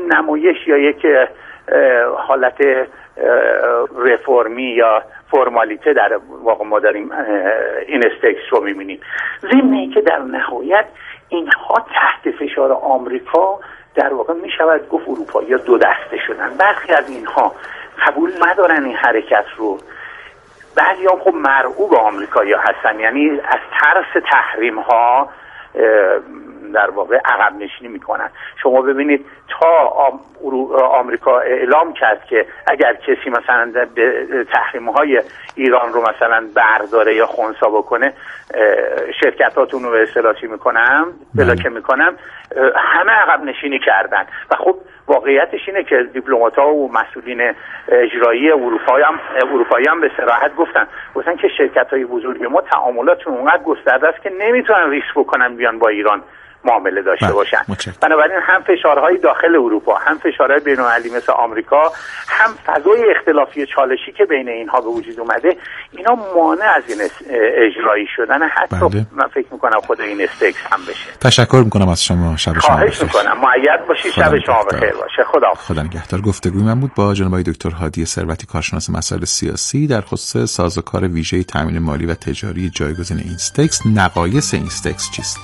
نمایش یا یک حالت رفرمی یا فرمالیته در واقع ما داریم این استکس رو میبینیم. ضمن اینکه در نهایت اینها تحت فشار آمریکا در واقع میشود گفت اروپایی ها دو دسته شدن. برخی از اینها قبول ندارن این حرکت رو، بعضی هم خب مرعوب آمریکایی ها هستن، یعنی از ترس تحریم ها در واقع عقب نشینی میکنن. شما ببینید تا آمریکا اعلام کرد که اگر کسی مثلا به تحریم های ایران رو مثلا برداره یا خنثی بکنه شرکتاتون رو به اصطلاح میکنم بلاکه میکنم، همه عقب نشینی کردن. و خب واقعیتش اینه که دیپلمات‌ها و مسئولین اجرایی اروپایی هم به صراحت گفتن که شرکت‌های بزرگ ما تعاملاتشون اونقدر گسترده است که نمیتونن ریسک بکنن بیان با ایران معامله داشته باشن. بنابراین هم فشارهای داخل اروپا، هم فشارهای بین‌المللی مثل آمریکا، هم فضای اختلافی چالشی که بین اینها به وجود اومده، اینا مانع از این اجرایی شدن حتی من فکر میکنم خود این استکس هم بشه. تشکر میکنم از شما. شب شما بخیر. خواهش میکنم. مؤید باشید. شب شما بخیر باشه. خدا نگهدار. گفتگوی من بود با جناب دکتر هادی ثروتی، کارشناس مسائل سیاسی در خصوص سازوکار ویژه تامین مالی و تجاری جایگزین این استکس. نقایص این استکس چیست؟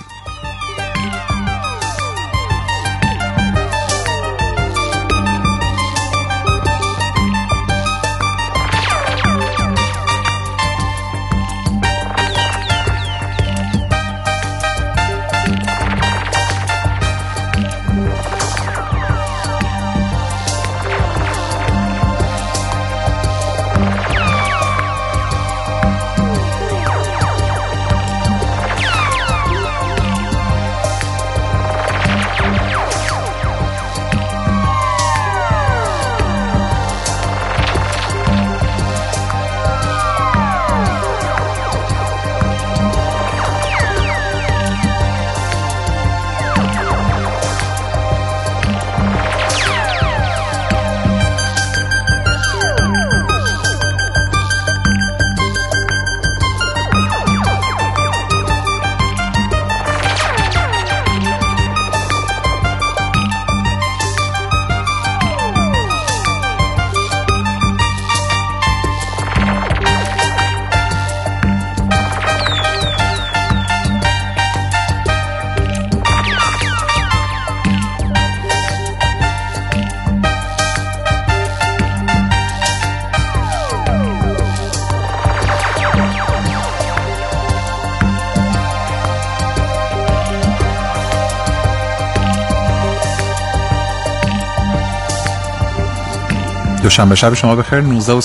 دوشنبه شب شما بخیر.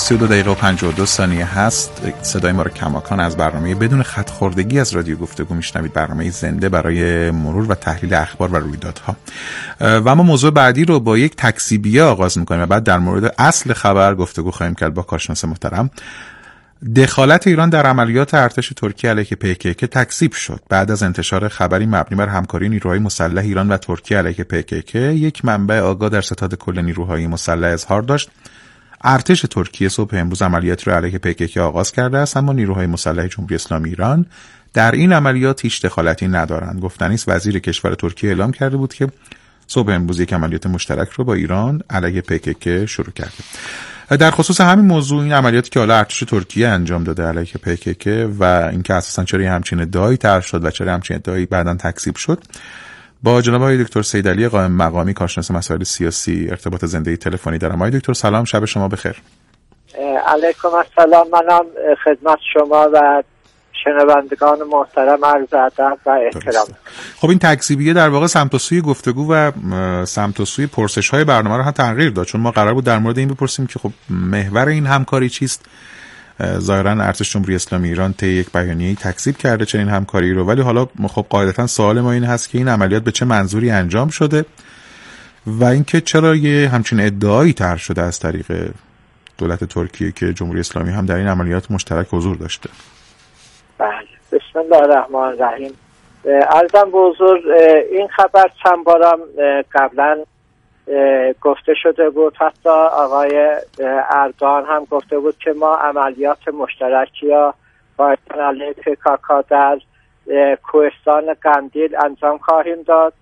19:32 هست. صدای ما رو کماکان از برنامه بدون خط خوردگی از رادیو گفتگو میشنوید، برنامه زنده برای مرور و تحلیل اخبار و رویدادها. و ما موضوع بعدی رو با یک تکذیبیه آغاز میکنیم و بعد در مورد اصل خبر گفتگو خواهیم کرد با کارشناس محترم. دخالت ایران در عملیات ارتش ترکیه علیه PKK تکذیب شد. بعد از انتشار خبری مبنی بر همکاری نیروهای مسلح ایران و ترکیه علیه PKK، یک منبع آگاه در ستاد کل نیروهای مسلح اظهار داشت ارتش ترکیه صبح امروز عملیاتی را علیه PKK آغاز کرده است، اما نیروهای مسلح جمهوری اسلامی ایران در این عملیات هیچ دخالتی ندارند. گفتنی است وزیر کشور ترکیه اعلام کرده بود که صبح امروز یک عملیات مشترک رو با ایران علیه PKK شروع کرده. در خصوص همین موضوع، این عملیاتی که حالا ارتش ترکیه انجام داده علیه PKK و اینکه اساساً چرا همچین ادعایی طرح شد و چرا همچین ادعایی بعداً تکذیب شد، با جناب آقای دکتر سیدعلی قائم مقامی، کارشناس مسائل سیاسی، ارتباط زنده تلفنی دارم. آقای دکتر سلام، شب شما بخیر. علیکم السلام. منم خدمت شما و شنوندگان محترم عرض ادب و احترام. خب این تکذیبیه در واقع سمت و سوی گفتگو و سمت و سوی پرسش‌های برنامه رو هم تغییر داد، چون ما قرار بود در مورد این بپرسیم که خب محور این همکاری چیست. ظاهراً ارتش جمهوری اسلامی ایران طی یک بیانیه‌ای تکذیب کرده چنین همکاری رو، ولی حالا خب قاعدتاً سوال ما این هست که این عملیات به چه منظوری انجام شده و اینکه چرا یه همچین ادعایی طرح شده از طریق دولت ترکیه که جمهوری اسلامی هم در این عملیات مشترک حضور داشته. بله، بسم الله الرحمن الرحیم. عرضم به حضور این خبر چند بارم قبلا گفته شده بود، حتی آقای اردوغان هم گفته بود که ما عملیات مشترکی یا با علیه PKK در کوهستان قندیل انجام خواهیم داد.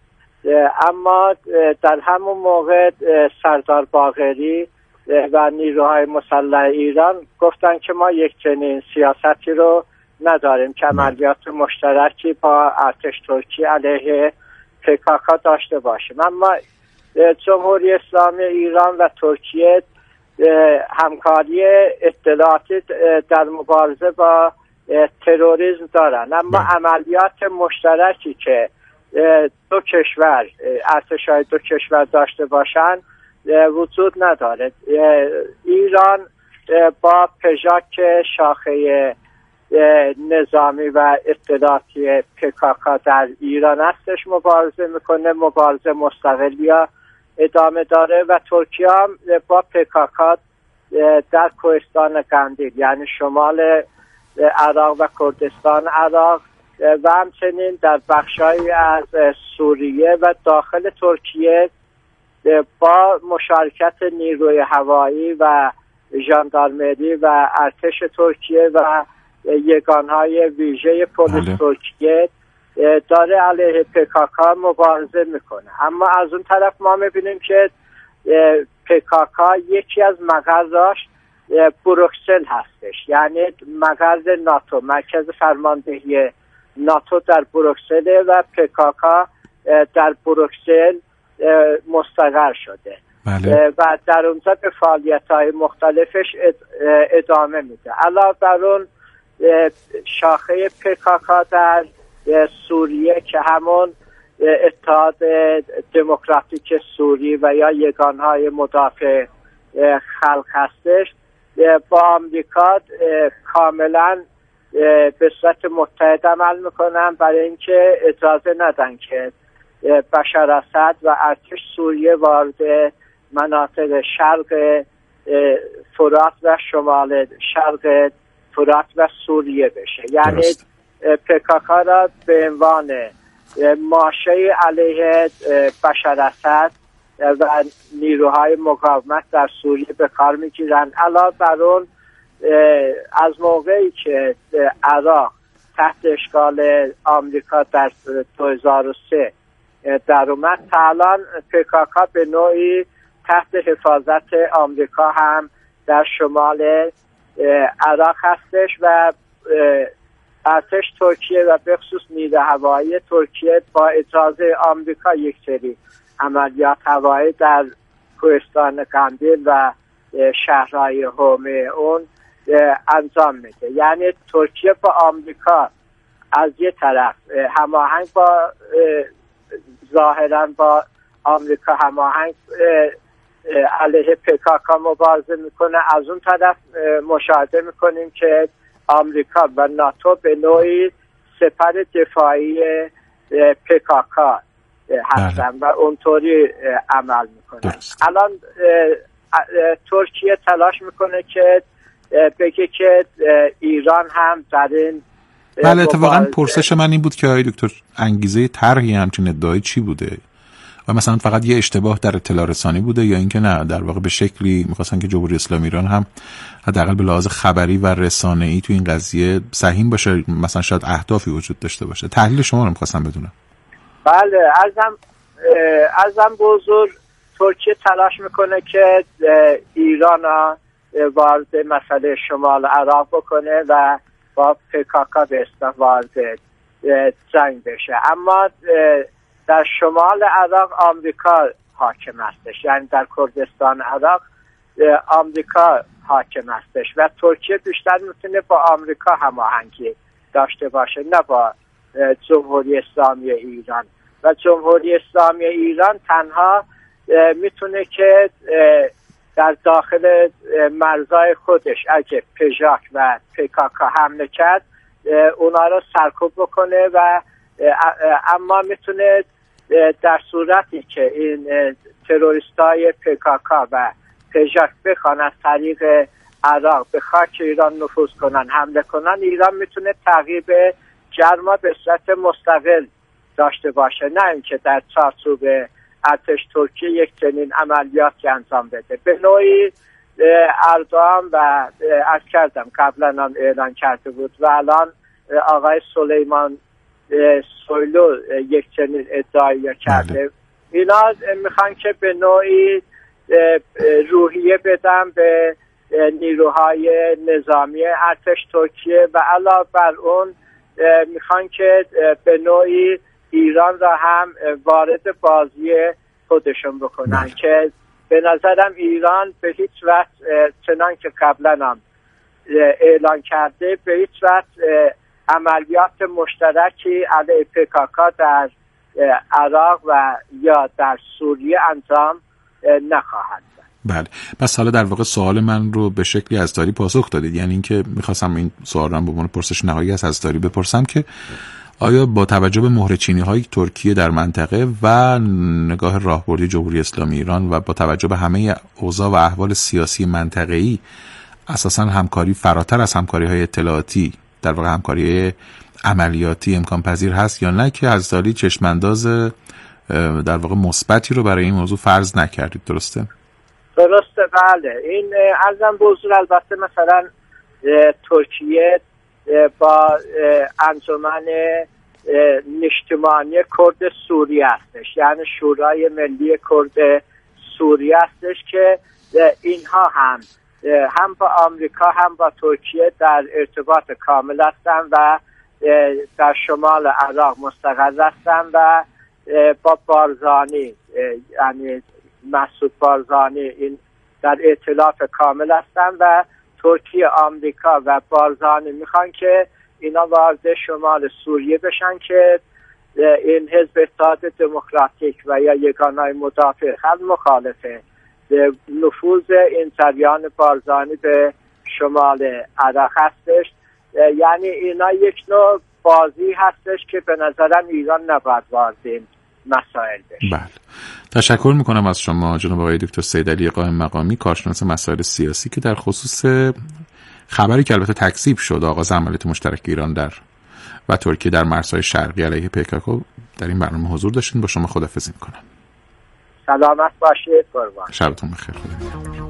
اما در همون موقع سردار باقری و نیروهای مسلح ایران گفتن که ما یک چنین سیاستی رو نداریم که عملیات مشترکی با ارتش ترکیه علیه PKK داشته باشیم. اما جمهوری اسلامی ایران و ترکیه همکاری اطلاعاتی در مبارزه با تروریسم دارن، اما عملیات مشترکی که دو کشور ارتش‌های دو کشور داشته باشند وجود نداره. ایران با پژاک شاخه نظامی و اطلاعاتی PKK در ایران هستش مبارزه میکنه، مبارزه مستقلی ادامه داره و ترکیه هم با PKK در کوهستان قندیل یعنی شمال عراق و کردستان عراق و همچنین در بخشایی از سوریه و داخل ترکیه با مشارکت نیروی هوایی و ژاندارمری و ارتش ترکیه و یگانهای ویژه پلیس ترکیه داره علیه PKK مبارزه میکنه. اما از اون طرف ما میبینیم که PKK یکی از مقراش بروکسل هستش، یعنی مقر ناتو، مرکز فرماندهی ناتو در بروکسل و PKK در بروکسل مستقر شده. بله. و در اونجا به فعالیت‌های مختلفش ادامه میده. علاوه بر اون شاخه PKK در سوریه که همون اتحاد دموکراتیک سوری و یا یگانهای مدافع خلق هستش با آمریکا کاملا به صورت متحد عمل میکنن برای اینکه اجازه ندن که بشار اسد و ارتش سوریه وارد مناطق شرق فرات و شمال شرق فرات و سوریه بشه. یعنی PKK را به عنوان ماشه علیه بشار اسد و نیروهای مقاومت در سوریه به کار میگیرن. علاوه بر اون از موقعی که عراق تحت اشغال آمریکا در 2003 در اومد تا الان PKK به نوعی تحت حفاظت آمریکا هم در شمال عراق هستش و ارتش ترکیه و به خصوص نیروی هوایی ترکیه با اجازه آمریکا یک سری عملیات هوایی در کوهستان قندیل و شهرهای حومه اون انجام میده. یعنی ترکیه با آمریکا از یه طرف هماهنگ با ظاهرا با آمریکا هماهنگ علیه PKK مبارزه میکنه، از اون طرف مشاهده میکنیم که آمریکا و ناتو به نوعی سپر دفاعی PKK هستن و اونطوری عمل میکنن. الان ترکیه تلاش میکنه که بگه که ایران هم در این بله. اتفاقا پرسش من این بود که آقای دکتر انگیزه طرحی همچین ادعایی چی بوده و مثلا فقط یه اشتباه در اطلاع رسانی بوده یا اینکه نه در واقع به شکلی میخواستن که جمهوری اسلامی ایران هم حداقل به لحاظ خبری و رسانه‌ای تو این قضیه سهیم باشه، مثلا شاید اهدافی وجود داشته باشه. تحلیل شما رو میخواستم بدونم. بله، ازم بزرگ ترکیه تلاش میکنه که ایران وارد مسئله شمال عراق بکنه و با PKK به اصطلاح وارد جنگ بشه، اما در شمال عراق آمریکا حاکم هستش، یعنی در کردستان عراق آمریکا حاکم هستش و ترکیه بیشتر میتونه با آمریکا هماهنگی داشته باشه نه با جمهوری اسلامی ایران. و جمهوری اسلامی ایران تنها میتونه که در داخل مرزهای خودش اگه پژاک و PKK حمله کرد اونا رو سرکوب بکنه و اما میتونه در صورتی که این تروریستای PKK و پژاک بخوان از طریق عراق به خاک ایران نفوذ کنن، حمله کنن، ایران میتونه تعقیب جرما به صورت مستقل داشته باشه، نه اینکه در چارچوب ارتش ترکیه یک چنین عملیاتی انجام بده. به نوعی اردوغان و عرض کردم قبلا هم اعلان کرده بود و الان آقای سلیمان سویلو یک چنین ادعایی کرده اینا میخوان که به نوعی روحیه بدن به نیروهای نظامی ارتش ترکیه و علاوه بر اون میخوان که به نوعی ایران را هم وارد بازی خودشون بکنن که به نظرم ایران به هیچ وقت چنان که قبلا هم اعلان کرده به هیچ وقت عملیات مشترکی علیه PKK در عراق و یا در سوریه انجام نخواهد داد. بله، بس حالا در واقع سوال من رو به شکلی ازداری پاسخ دادید، یعنی اینکه میخواستم این سوال رو به عنوان پرسش نهایی از ازداری بپرسم که آیا با توجه به مهر چینی‌های ترکیه در منطقه و نگاه راهبردی جمهوری اسلامی ایران و با توجه به همه اوضاع و احوال سیاسی منطقه‌ای اساساً همکاری فراتر از همکاری‌های اطلاعاتی، در واقع همکاری عملیاتی امکان پذیر هست یا نه، که ازداری چشمانداز در واقع مثبتی رو برای این موضوع فرض نکردید؟ درسته؟ درسته، بله. این ارزم به حضور البته مثلا ترکیه با انجمن نشتمانی کرد سوریه هستش، یعنی شورای ملی کرد سوریه هستش که اینها هم با آمریکا هم با ترکیه در ارتباط کامل هستن و در شمال عراق مستقر هستن و با بارزانی یعنی مسعود بارزانی این در ائتلاف کامل هستن و ترکیه، آمریکا و بارزانی میخوان که اینا وارد شمال سوریه بشن که این حزب اتحاد دموکراتیک و یا یگانه مدافع خلق مخالفه نفوذ این جریان بارزانی به شمال عراق هستش. یعنی اینا یک نوع بازی هستش که به نظرم ایران نباید وارد این مسائل بشه. بله، تشکر میکنم از شما جناب آقای دکتر سیدعلی قائم مقامی، کارشناس مسائل سیاسی، که در خصوص خبری که البته تکذیب شد آغاز عملیات مشترک ایران و ترکیه در مرزهای شرقی علیه PKK در این برنامه حضور داشتین. با شما خداحافظی میکنم. سلامت باشید. قربان. شبتون بخیر. خدا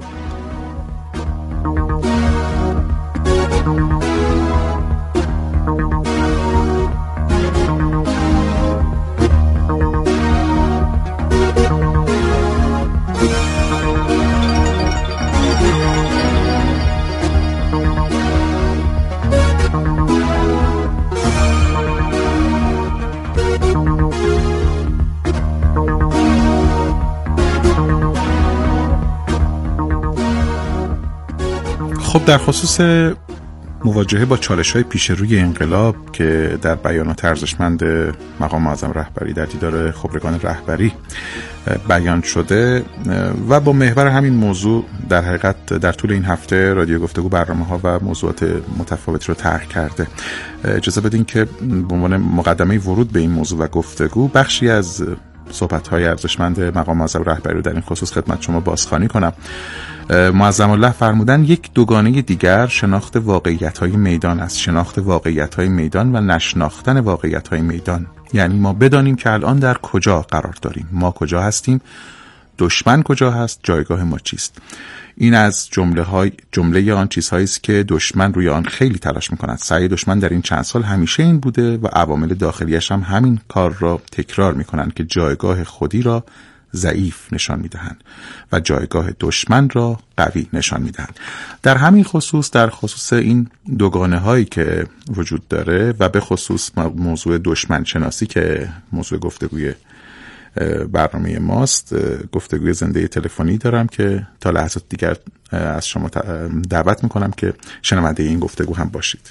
خب در خصوص مواجهه با چالش‌های پیش روی انقلاب که در بیانات ارزشمند مقام معظم رهبری در دیدار خبرگان رهبری بیان شده و با محور همین موضوع در حقیقت در طول این هفته رادیو گفتگو برنامه‌ها و موضوعات متفاوتی رو طرح کرده. اجازه بدین که به عنوان مقدمه ورود به این موضوع و گفتگو بخشی از صحبت‌های ارزشمند مقام معظم رهبری رو در این خصوص خدمت شما بازخوانی کنم. معظم الله فرمودن یک دوگانه دیگر شناخت واقعیت‌های میدان است، شناخت واقعیت‌های میدان و نشناختن واقعیت‌های میدان. یعنی ما بدانیم که الان در کجا قرار داریم، ما کجا هستیم، دشمن کجا هست، جایگاه ما چیست. این از جمله آن چیزهایی است که دشمن روی آن خیلی تلاش می‌کند. سعی دشمن در این چند سال همیشه این بوده و عوامل داخلیش هم همین کار را تکرار می‌کنند که جایگاه خودی را ضعیف نشان میدهند و جایگاه دشمن را قوی نشان میدهند. در همین خصوص، در خصوص این دوگانه هایی که وجود داره و به خصوص موضوع دشمن شناسی که موضوع گفتگوی برنامه ماست، گفتگوی زنده تلفنی دارم که تا لحظات دیگر از شما دعوت میکنم که شنونده این گفتگو هم باشید.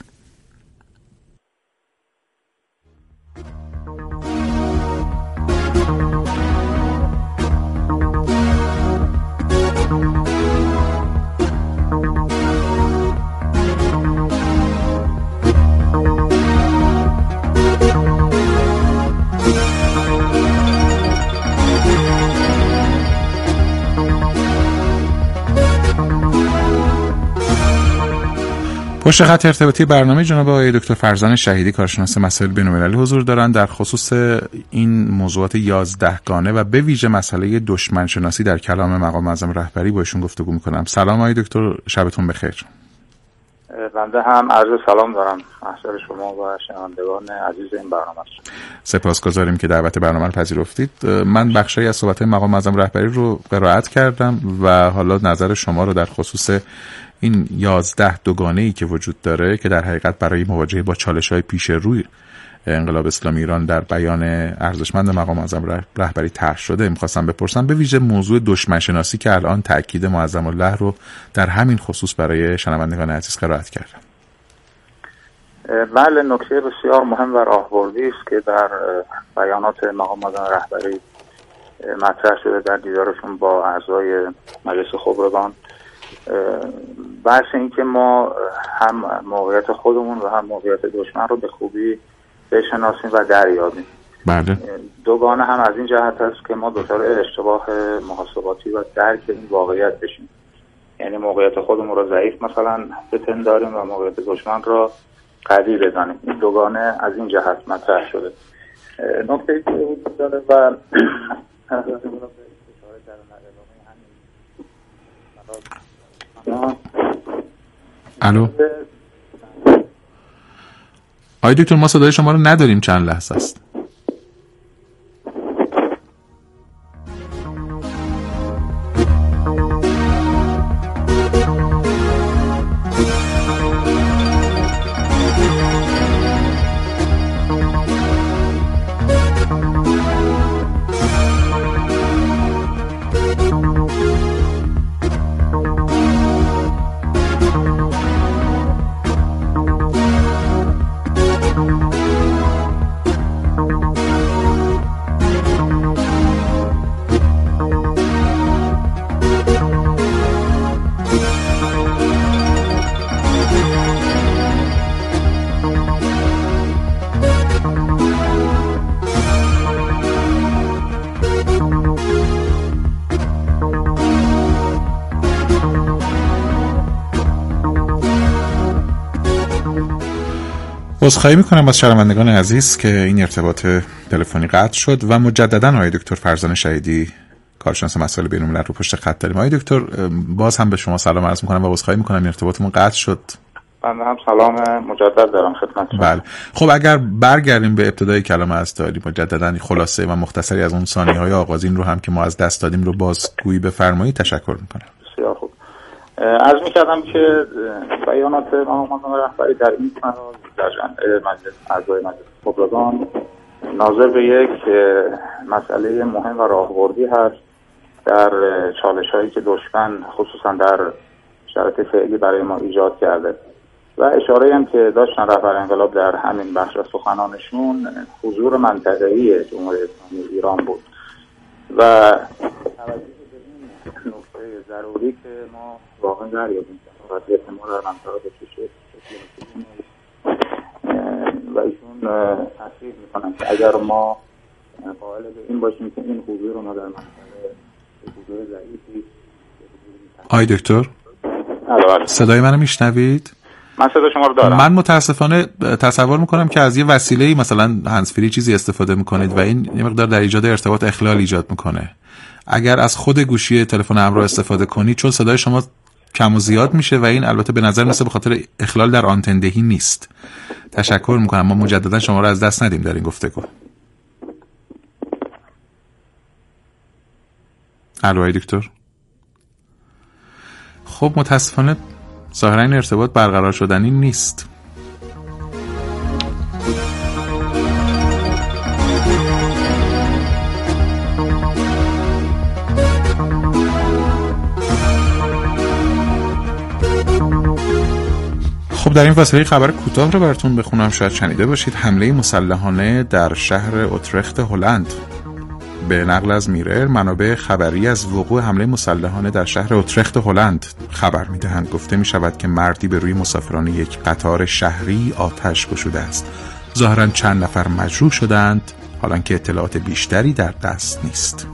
پشت خط ارتباطی برنامه جناب آقای دکتر فرزان شهیدی، کارشناس مسائل بین‌المللی حضور دارند. در خصوص این موضوعات 11 گانه و به ویژه مسئله دشمن شناسی در کلام مقام معظم رهبری با ایشون گفتگو می‌کنم. سلام آقای دکتر، شبتون بخیر. بنده هم عرض سلام دارم محضر شما و شنوندگان عزیز این برنامه. سپاسگزاریم که دعوت برنامه رو پذیرفتید. من بخشی از صحبت‌های مقام معظم رهبری رو قرائت کردم و حالا نظر شما رو در خصوص این 11 دوگانه‌ای که وجود داره که در حقیقت برای مواجهه با چالش‌های پیش روی انقلاب اسلامی ایران در بیان ارزشمند مقام معظم رهبری طرح شده می‌خواستم بپرسم، به ویژه موضوع دشمن شناسی که الان تأکید معظم الله رو در همین خصوص برای شنوندگان عزیز قرائت کردم. بله، نکته بسیار مهم و راهبردی است که در بیانات مقام معظم رهبری مطرح شده در دیدارشون با اعضای مجلس خبرگان. بحث این که ما هم موقعیت خودمون و هم موقعیت دشمن رو به خوبی بشناسیم و دریابیم. بله. دوگانه هم از این جهت است که ما دچار اشتباه محاسباتی و درک این واقعیت بشیم، یعنی موقعیت خودمون رو ضعیف مثلا بپنداریم و موقعیت دشمن رو قوی بدانیم. این دوگانه از این جهت مطرح شده. نکته که وجود داره و الو آقای دکتر، ما صدای شما رو نداریم، چند لحظه است. عذرخواهی میکنم از شنوندگان عزیز که این ارتباط تلفنی قطع شد و مجددا آقای دکتر فرزان شهیدی کارشناس مسائل بین‌الملل رو پشت خط داریم. آقای دکتر، باز هم به شما سلام عرض میکنم و عذرخواهی میکنم این ارتباطمون قطع شد. من هم سلام مجدد دارم خدمت شما. بله. خب اگر برگردیم به ابتدای کلام از داری مجددا خلاصه و مختصری از اون ثانیه‌های آغازین رو هم که ما از دست دادیم رو بازگویی بفرمایید. تشکر میکنم. بسیار خوب. عرض می‌کردم که بیانات مقام معظم رهبری در این فراز در مجلس اعضای مجلس خبرگان ناظر به یک مسئله مهم و راهبردی هست در چالش‌هایی که دشمن خصوصا در شرایط فعلی برای ما ایجاد کرده و اشاره هم که داشتن رهبر انقلاب در همین بخش از سخنانشون حضور منطقه‌ای جمهوری اسلامی ایران بود و توجه به این نکته ضروری که ما واقعا دریابیم که وضعیت ما در منطقه به چه و ایشون تصریح میکنن که اگر ما قائل به این باشیم که این حضور ما در منطقه حضور ضعیفی. آقای دکتر، صدای منو میشنوید؟ من صدا شما رو دارم. من متاسفانه تصور میکنم که از یه وسیله‌ای مثلا هندزفری چیزی استفاده میکنید و این یه مقدار در ایجاد ارتباط اخلال ایجاد میکنه. اگر از خود گوشی تلفن همراه استفاده کنید، چون صدای شما کم و زیاد میشه و این البته به نظر میاد به خاطر اخلال در آنتندهی نیست. تشکر میکنم. ما مجددا شما رو از دست ندیم در این گفتگو. الو آقای دکتر. خب متاسفانه ظاهرا این ارتباط برقرار شدنی نیست. خب در این فاصله خبر کوتاه رو براتون بخونم، شاید شنیده باشید. حمله مسلحانه در شهر اوترخت هلند. به نقل از میرر، منابع خبری از وقوع حمله مسلحانه در شهر اوترخت هلند خبر می‌دهند. گفته می‌شود که مردی به روی مسافران یک قطار شهری آتش گشوده است. ظاهراً چند نفر مجروح شدند، حالان که اطلاعات بیشتری در دست نیست.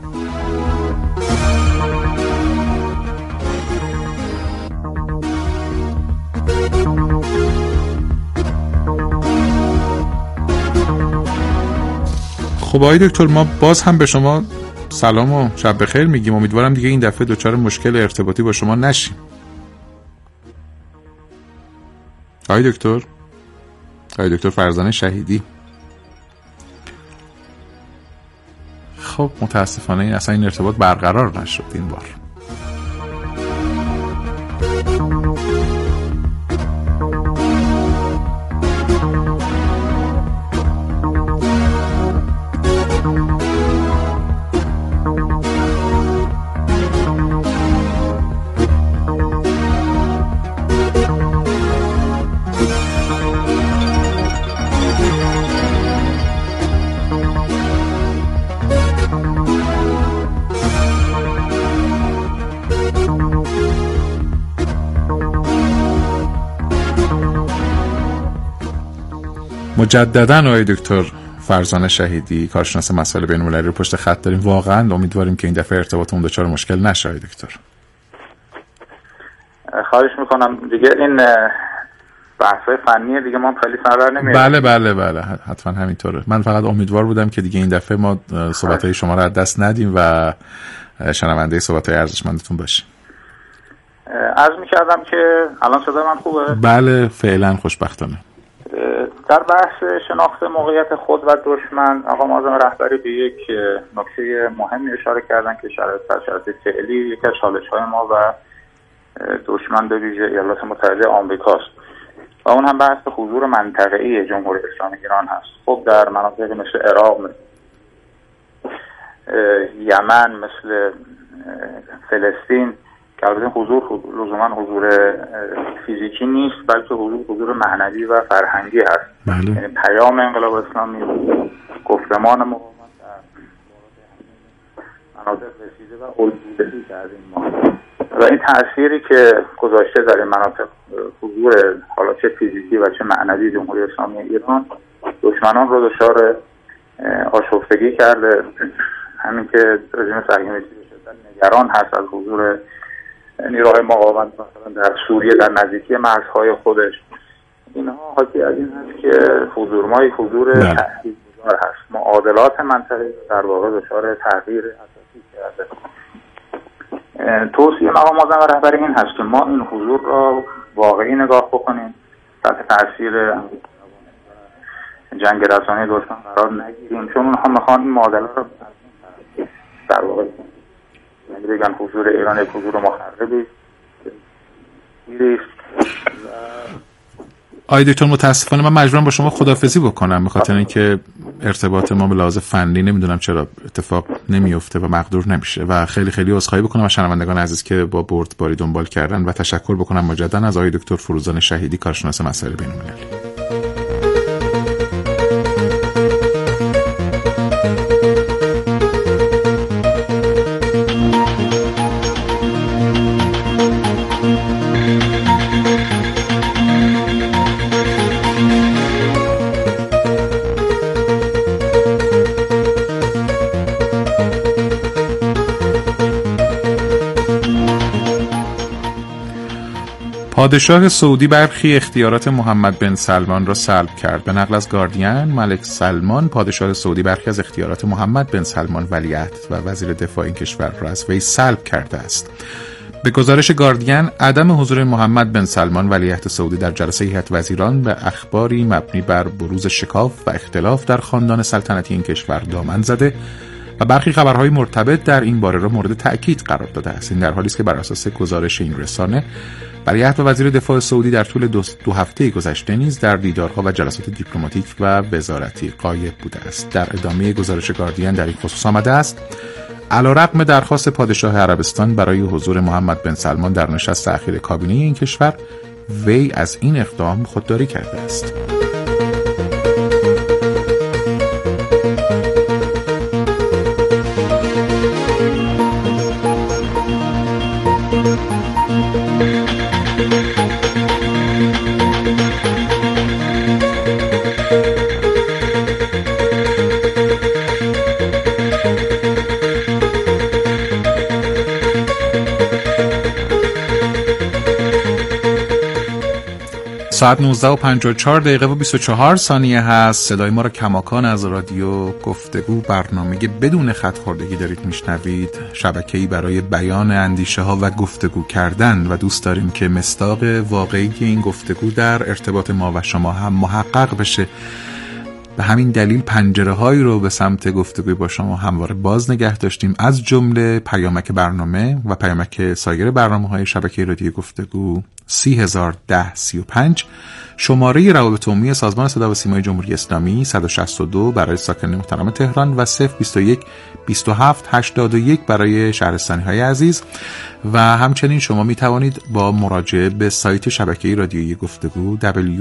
خب آقای دکتر، ما باز هم به شما سلام و شب بخیر میگیم. امیدوارم دیگه این دفعه دچار مشکل ارتباطی با شما نشیم. آقای دکتر فرزانه شهیدی. خب متاسفانه اصلا این ارتباط برقرار نشد این بار. مجدداً آقای دکتر فرزانه شهیدی، کارشناس مسائل بین‌المللی رو پشت خط داریم. واقعاً امیدواریم که این دفعه ارتباطمون دچار مشکل نشه آقای دکتر. خواهش میکنم دیگه این بحث‌های فنی دیگه ما خیلی سر نمیاریم. بله حتما همینطوره. من فقط امیدوار بودم که دیگه این دفعه ما صحبت‌های شما رو از دست ندیم و شنونده صحبت‌های ارزشمندتون باشیم. عرض می‌کردم که الان صدای من خوبه؟ بله فعلا خوشبختانه. در بحث شناخت موقعیت خود و دشمن آقا معظم رهبری به یک نکته مهمی اشاره کردن که شرایط فعلی یکی از چالش‌های ما و دشمن به ویژه ایالات متحده آمریکاست و اون هم بحث حضور منطقه‌ای جمهوری اسلامی ایران هست. خب در مناطقی مثل عراق، مثل یمن، مثل فلسطین که البته لزوما حضور فیزیکی نیست بلکه حضور معنوی و فرهنگی هست. یعنی پیام انقلاب اسلامی گفتمان مقاومت در مناطق رسیده و الگویی در این ما و این تأثیری که گذاشته در این مناطق حضور حالا چه فیزیکی و چه معنوی جمهوری اسلامی ایران دشمنان رو دچار آشفتگی کرده. همین که رژیم صهیونیستی نگران هست از حضور نیروهای مقاومت مثلا در سوریه در نزدیکی مرزهای خودش. اینها حاکی از این هست که حضور تهدیدگذار هست. معادلات منطقه‌ای در واقع دچار تغییر اساسی کرده. توصیه مقام معظم رهبری این هست که ما این حضور را واقعی نگاه بکنیم، تحت تاثیر جنگ رسانه دشمن قرار نگیریم، چون اونها میخوان این معادله را در واقع بگن حضور ایران یک حضور مخربی آقای دکتر متاسفانه من مجبورم با شما خداحافظی بکنم به خاطر اینکه ارتباط ما به لحاظ فنی نمیدونم چرا اتفاق نمیفته و مقدور نمیشه و خیلی خیلی عذرخواهی بکنم از شنوندگان عزیز که با بردباری دنبال کردن و تشکر بکنم مجددا از آقای دکتر فرزانه شهیدی، کارشناس مسائل بین‌المللی. پادشاه سعودی برخی اختیارات محمد بن سلمان را سلب کرد. به نقل از گاردین، ملک سلمان پادشاه سعودی برخی از اختیارات محمد بن سلمان ولیعهد و وزیر دفاع این کشور را از وی سلب کرده است. به گزارش گاردین، عدم حضور محمد بن سلمان ولیعهد سعودی در جلسه هیئت وزیران به اخباری مبنی بر بروز شکاف و اختلاف در خاندان سلطنتی این کشور دامن زده و برخی خبرهای مرتبط در این باره را مورد تأکید قرار داده است. این در حالی است که بر اساس گزارش این رسانه ولیعهد و وزیر دفاع سعودی در طول دو هفته گذشته نیز در دیدارها و جلسات دیپلماتیک و وزارتی غایب بوده است. در ادامه گزارش گاردین در این خصوص آمده است علیرغم درخواست پادشاه عربستان برای حضور محمد بن سلمان در نشست اخیر کابینه این کشور، وی از این اقدام خودداری کرده است. ساعت 19:54 و 24 ثانیه هست. صدای ما را کماکان از رادیو گفتگو، برنامه بدون خط خوردگی دارید میشنوید. شبکه‌ای برای بیان اندیشه ها و گفتگو کردن و دوست داریم که مصداق واقعی این گفتگو در ارتباط ما و شما هم محقق بشه. به همین دلیل پنجره‌هایی رو به سمت گفتگوی با شما همواره باز نگه داشتیم، از جمله پیامک برنامه و پیامک سایر برنامه‌های شبکه رادیو گفتگو 301035، شماره روابط عمومی سازمان صدا و سیمای جمهوری اسلامی 162 برای ساکنان محترم تهران و 021 27 81 برای شهرستانی‌های عزیز. و همچنین شما می توانید با مراجعه به سایت شبکه رادیویی گفتگو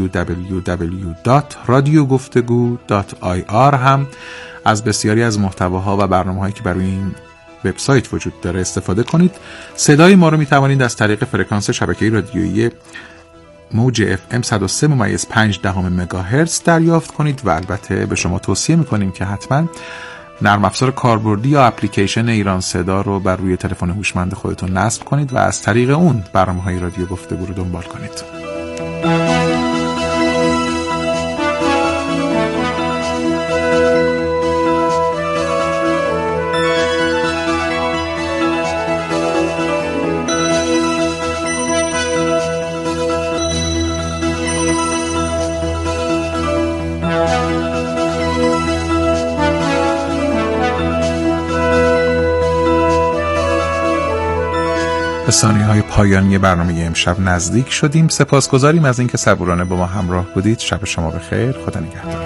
www.radiogoftegu.ir هم از بسیاری از محتواها و برنامه‌هایی که برای این وبسایت وجود داره استفاده کنید. صدای ما رو می توانید از طریق فرکانس شبکه رادیویی موج FM 103.5 مگاهرتز دریافت کنید و البته به شما توصیه می‌کنیم که حتما نرم افزار کاربردی یا اپلیکیشن ایران صدا رو بر روی تلفن هوشمند خودتون نصب کنید و از طریق اون برنامه‌های رادیو گفتگو رو دنبال کنید. به ثانیه‌های پایانی برنامه امشب نزدیک شدیم. سپاسگزاریم از اینکه صبورانه با ما همراه بودید. شب شما بخیر. خدا نگهدار.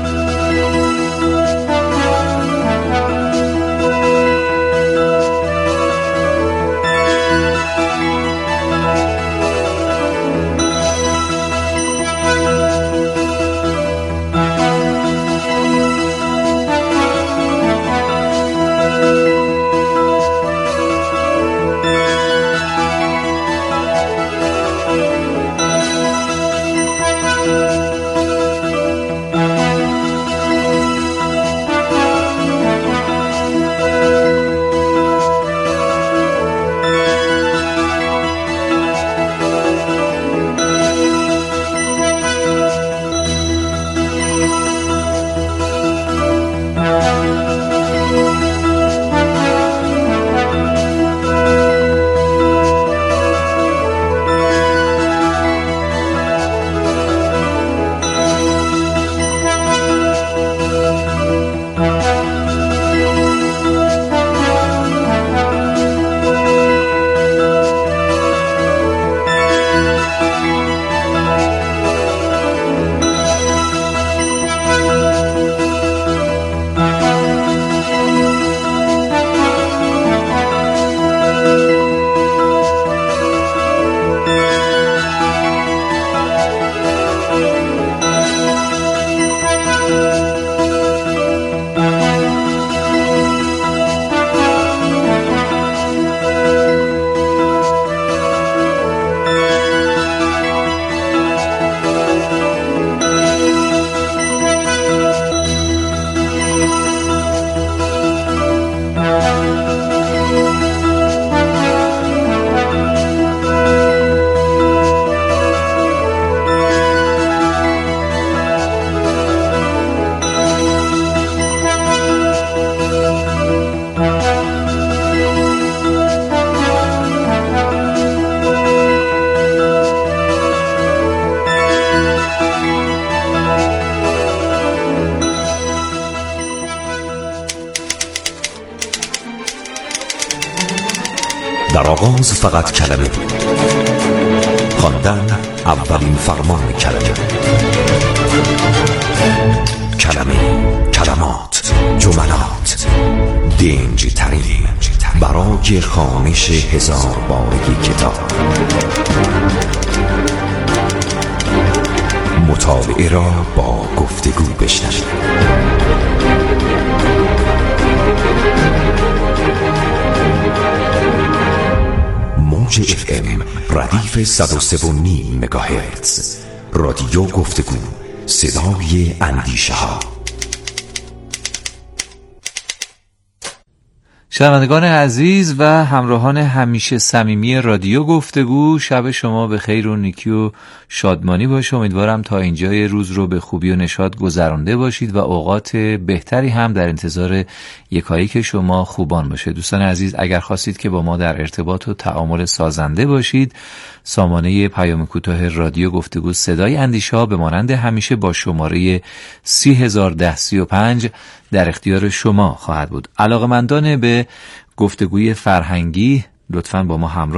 در آغاز فقط کلمه بود، خواندن اولین فرمان کلمه. کلمه، کلمات، جملات، دنج ترین برای خوانش 1000 بارگی کتاب. مطالعه را با گفتگو بشنوید. موج FM ردیف 103.5 مگاهرتز. رادیو گفتگو، صدای اندیشه ها. شنوندگان عزیز و همراهان همیشه صمیمی رادیو گفتگو، شب شما به خیر و نیکی و شادمانی باشه. امیدوارم تا اینجای روز رو به خوبی و نشاط گذرانده باشید و اوقات بهتری هم در انتظار یکایک شما خوبان باشه. دوستان عزیز، اگر خواستید که با ما در ارتباط و تعامل سازنده باشید، سامانه پیام کوتاه رادیو گفتگو صدای اندیشه‌ها به مانند همیشه با شماره 301035 در اختیار شما خواهد بود. علاقه‌مندان به گفتگوی فرهنگی لطفاً با ما همراه